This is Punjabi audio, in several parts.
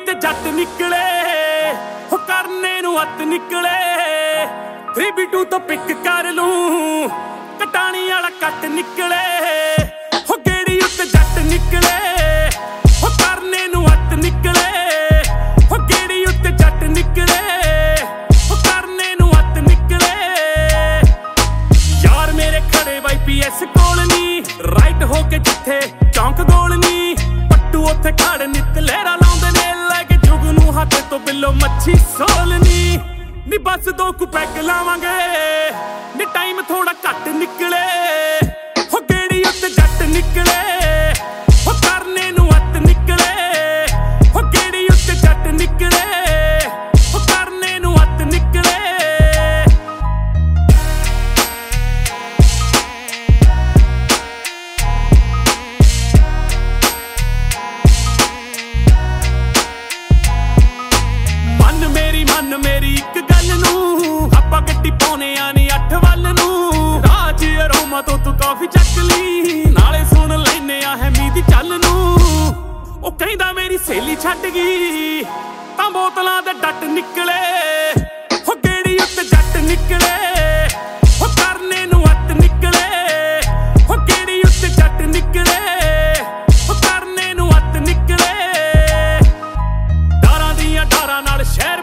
ਉੱਤੇ ਜੱਟ ਨਿਕਲੇ ਹੋ ਕਰਨੇ ਨੂੰ ਹੱਥ ਨਿਕਲੇ 3B2 ਤੋਂ ਪਿਕ ਕਰ ਲੂੰ ਕਟਾਣੀ ਵਾਲਾ ਕੱਟ ਨਿਕਲੇ ਹੋ ਗੇੜੀ ਉੱਤੇ ਜੱਟ ਨਿਕਲੇ ਹੋ ਕਰਨੇ ਨੂੰ ਹੱਥ ਨਿਕਲੇ ਹੋ ਗੇੜੀ ਉੱਤੇ ਜੱਟ ਨਿਕਲੇ ਹੋ ਕਰਨੇ ਨੂੰ ਹੱਥ ਨਿਕਲੇ ਯਾਰ ਮੇਰੇ ਖੜੇ YPS ਕੋਲ ਨੀ ਰਾਈਟ ਹੋ ਕੇ ਜਿੱਥੇ ਚੌਂਕ ਗੋਲ ਨੀ ਪੱਟੂ ਉੱਥੇ ਖੜ ਨਿੱਤ ਲਹਿਰਾ ਲਾਉਂਦੇ ਨੇ ਲੈ ਕੇ ਜੁਗ ਨੂੰ ਹੱਥ ਤੋਂ ਬਿੱਲੋ ਮੱਛੀ ਸੋਲ ਨੀ ਬਸ ਦੋ ਕੁ ਪੈਗ ਲਾਵਾਂਗੇ ਨੀ ਟਾਈਮ ਥੋੜਾ ਘੱਟ ਨਿਕਲੇ ਹੋ ਗੇੜੀ ਉੱਤੇ ਜੱਟ ਨਿਕਲੇ ਹੋ ਕਰਨੇ ਨੂੰ ਹੱਥ ਨਿਕਲੇ ਹੋ ਗੇੜੀ ਉੱਤੇ ਜੱਟ ਨਿਕਲੇ ਹੋ ਕਰਨੇ ਨੂੰ ਹੱਥ ਨਿਕਲੇ ਮਨ ਮੇਰੀ ਇੱਕ ਗੱਲ ਨੂੰ ਆਪਾਂ ਗੱਡੀ ਪਾਉਨੇ ਆ ਨੀ 8 ਵੱਲ ਨੂੰ ਰਾਜ ਅਰੋਮਾ ਤੋਂ ਤੂੰ ਕਾਫੀ ਚੱਕ ਲਈ ਨਾਲੇ ਸੁਣ ਲੈਨੇ ਆ ਹੈਮੀ ਦੀ ਚੱਲ ਨੂੰ ਉਹ ਕਹਿੰਦਾ ਮੇਰੀ ਸਹੇਲੀ ਛੱਡ ਗਈ ਤਾਂ ਬੋਤਲਾਂ ਦੇ ਡੱਟ ਨਿਕਲੇ ਹੋ ਗੇੜੀ ਉੱਤੇ ਜੱਟ ਨਿਕਲੇ ਹੋ ਕਰਨੇ ਨੂੰ ਹੱਥ ਨਿਕਲੇ ਹੋ ਗੇੜੀ ਉੱਤੇ ਜੱਟ ਨਿਕਲੇ ਹੋ ਕਰਨੇ ਨੂੰ ਹੱਥ ਨਿਕਲੇ ਡਾਰਾਂ ਦੀਆਂ ਡਾਰਾਂ ਨਾਲ ਸ਼ਹਿਰ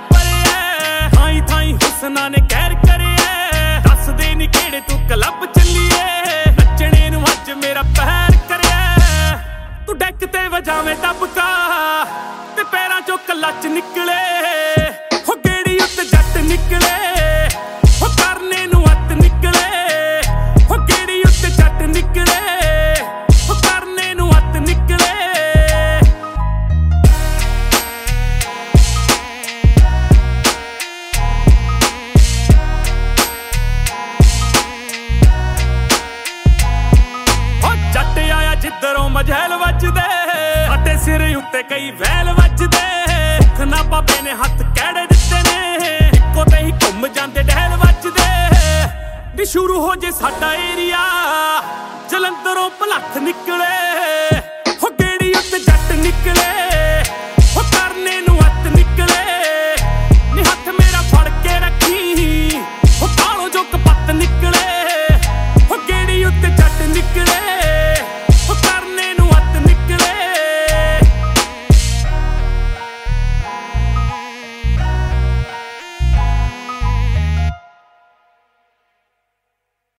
ਹੁਸਨਾ ਨੇ ਕਹਿਰ ਕਰਿਆ ਦੱਸਦੇ ਨੀ ਕਿਹੜੇ ਤੂੰ ਕਲੱਬ ਚੱਲੀਏ ਨੱਚਣੇ ਨੂੰ ਅੱਜ ਮੇਰਾ ਪਹਿਰ ਕਰਿਆ ਤੂੰ ਡੈਕ ਤੇ ਵਜਾਵੇਂ ਟੱਪਕਾ ਤੇ ਪੈਰਾਂ ਚੋਂ ਕਲੱਚ ਨਿਕਲੇ ਹੋ ਗੇੜੀ ਉੱਤੇ ਜੱਟ ਨਿਕਲੇ ਹੋ ਕਰਨੇ ਨੂੰ ਹੱਥ ਨਿਕਲੇ ਹੋ ਗੇੜੀ ਉੱਤੇ ਜੱਟ ਨਿਕਲੇ ਹੋ ਕਰਨੇ ਨੂੰ ਹੱਥ ਨਿਕਲੇ ਜਿੱਧਰੋਂ ਮਝੈਲ ਵੱਜਦੇ ਸਾਡੇ ਸਿਰ ਉੱਤੇ ਕਈ ਵੈਲ ਵੱਜਦੇ ਭੁੱਖ ਨਾ ਬਾਬੇ ਨੇ ਹੱਥ ਕਿਹੜੇ ਦਿੱਤੇ ਨੇ ਇੱਕੋ ਤੇ ਹੀ ਘੁੰਮ ਜਾਂਦੇ ਡਹਿਲ ਵੱਜਦੇ ਨੀ ਸ਼ੁਰੂ ਹੋ ਜੇ ਸਾਡਾ ਏਰੀਆ ਜਲੰਧਰੋਂ ਭਲੱਖ ਨਿਕਲੇ